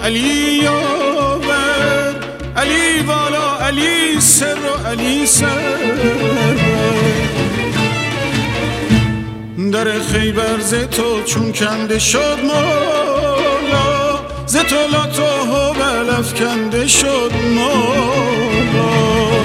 علی یاور، علی والا، علی سر و علی سر. در خیبر ز تو چون کنده شد مولا، ز تو لات و هبل افکنده شد مولا.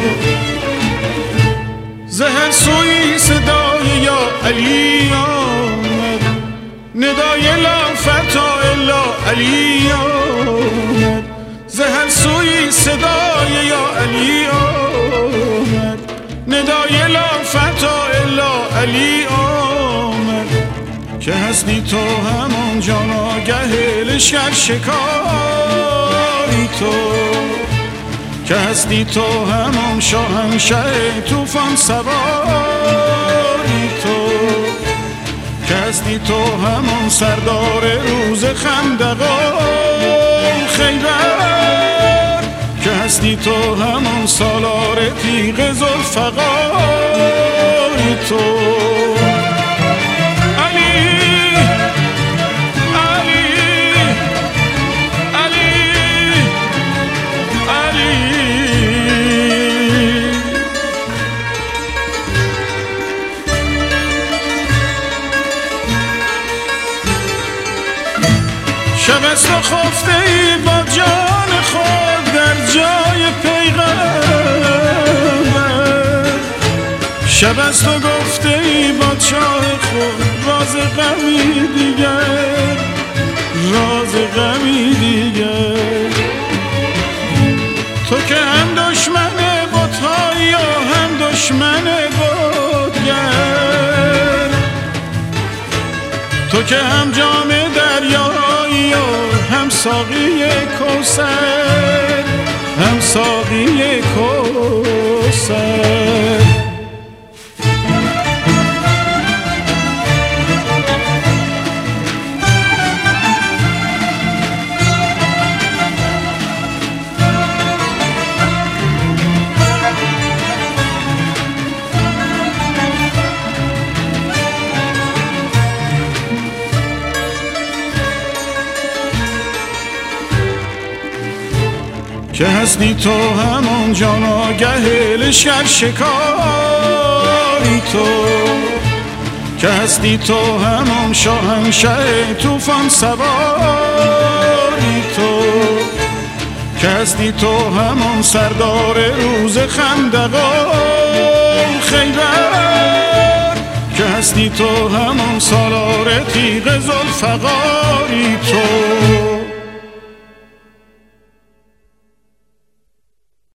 ز هر سوی صدای یا علی آمد، ندای لا فتا الا علی آمد. ز هر سوی صدای یا علی آمد، ندای لا فتا الا علی آمد. که هستی تو همان جان آگه لشکر شکاری تو، که هستی تو همان شاهنشه طوفان سواری تو، که هستی تو همان سردار روز خندق خیبر، که هستی تو همان سالار تیغ ذوالفقار تو. شب است و خفته ای با جان خود در جای پیغمبر، شب است و گفته ای با چاه خود راز غمی دیگر، راز غمی دیگر. تو که هم دشمن بت‌هایی و هم دشمن بتگر، تو که هم جام دریایی و هم ساقی کوثر، هم ساقی کوثر. که هستی تو همان جان آگه لشکر شکاری تو، که هستی تو همان شاهنشه طوفان سواری تو، که هستی تو همان سردار روز خندق خیبر، که هستی تو همان سالار تیغ ذوالفقاری تو.